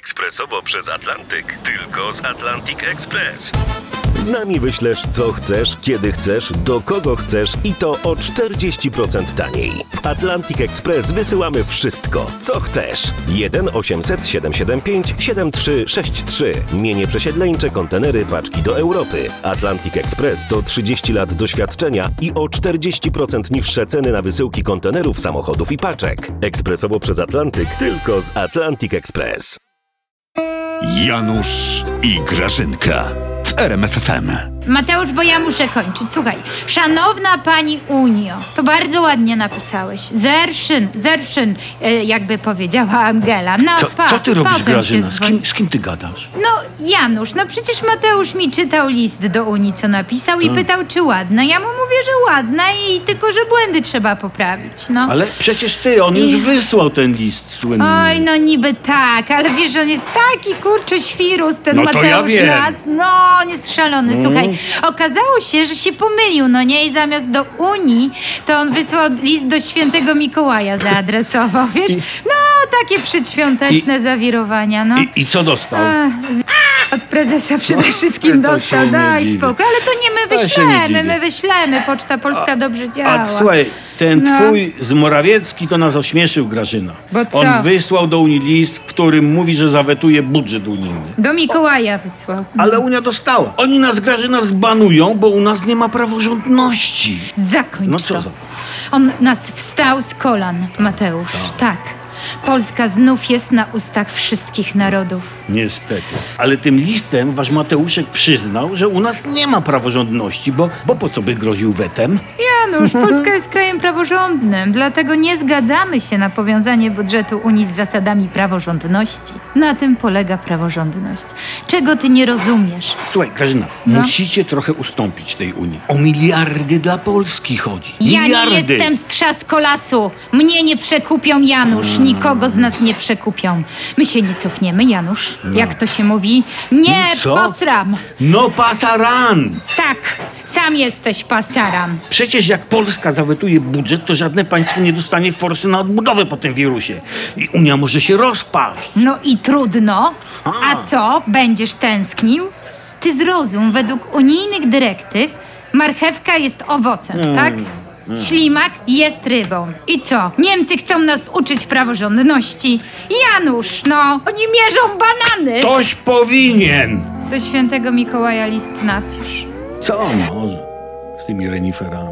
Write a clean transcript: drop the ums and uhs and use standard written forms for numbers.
Ekspresowo przez Atlantyk. Tylko z Atlantic Express. Z nami wyślesz co chcesz, kiedy chcesz, do kogo chcesz i to o 40% taniej. W Atlantic Express wysyłamy wszystko, co chcesz. 1 800 775 7363. Mienie przesiedleńcze, kontenery, paczki do Europy. Atlantic Express to 30 lat doświadczenia i o 40% niższe ceny na wysyłki kontenerów, samochodów i paczek. Ekspresowo przez Atlantyk, tylko z Atlantic Express. Janusz i Grażynka w RMF FM. Mateusz, bo ja muszę kończyć. Słuchaj, szanowna pani Unio, to bardzo ładnie napisałeś. Zerszyn, jakby powiedziała Angela. No, Co ty robisz, potem Grażyna? się Z kim ty gadasz? No, Janusz, no przecież Mateusz mi czytał list do Unii, co napisał i pytał, czy ładna. Ja mu mówię, że ładna i tylko, że błędy trzeba poprawić, no. Ale przecież on już wysłał ten list słynny. Oj, no niby tak, ale wiesz, on jest taki, kurczę, świrus, ten No to Mateusz ja wiem. Las. No, on jest szalony. Słuchaj, okazało się, że się pomylił, no nie? I zamiast do Unii, to on wysłał list do świętego Mikołaja zaadresował, wiesz? No, takie przedświąteczne zawirowania, no. I co dostał? Od prezesa przede wszystkim to się dostał, nie daj dziwię. spokój. Ale to nie my To się nie wyślemy, dziwię. my wyślemy. Poczta Polska dobrze działa. A słuchaj, ten No. twój z Morawiecki to nas ośmieszył, Grażyna. Bo co? On wysłał do Unii list, w którym mówi, że zawetuje budżet unijny. Do Mikołaja wysłał. Ale Unia dostała. Oni nas, Grażyna, zbanują, bo u nas nie ma praworządności. Zakończ No co to. za... On nas wstał z kolan, Mateusz. Tak. Polska znów jest na ustach wszystkich narodów. Niestety. Ale tym listem wasz Mateuszek przyznał, że u nas nie ma praworządności, bo po co by groził wetem? Janusz, Polska jest krajem praworządnym, dlatego nie zgadzamy się na powiązanie budżetu Unii z zasadami praworządności. Na tym polega praworządność. Czego ty nie rozumiesz? Słuchaj, Grażyna, musicie trochę ustąpić tej Unii. O miliardy dla Polski chodzi. Ja Miliardy. nie jestem z trzaskolasu. Mnie nie przekupią, Janusz. Nikogo z nas nie przekupią. My się nie cofniemy, Janusz. Jak to się mówi? Nie Co? posram. No pasaran! Tak, sam jesteś pasaran. Przecież jak Polska zawetuje budżet, to żadne państwo nie dostanie forsy na odbudowę po tym wirusie. I Unia może się rozpaść. No i trudno. A. A co? Będziesz tęsknił? Ty zrozum, według unijnych dyrektyw marchewka jest owocem, tak? Ślimak jest rybą. I co? Niemcy chcą nas uczyć praworządności. Janusz, no, oni mierzą banany. Ktoś powinien! Do świętego Mikołaja list napisz. Co on może z tymi reniferami?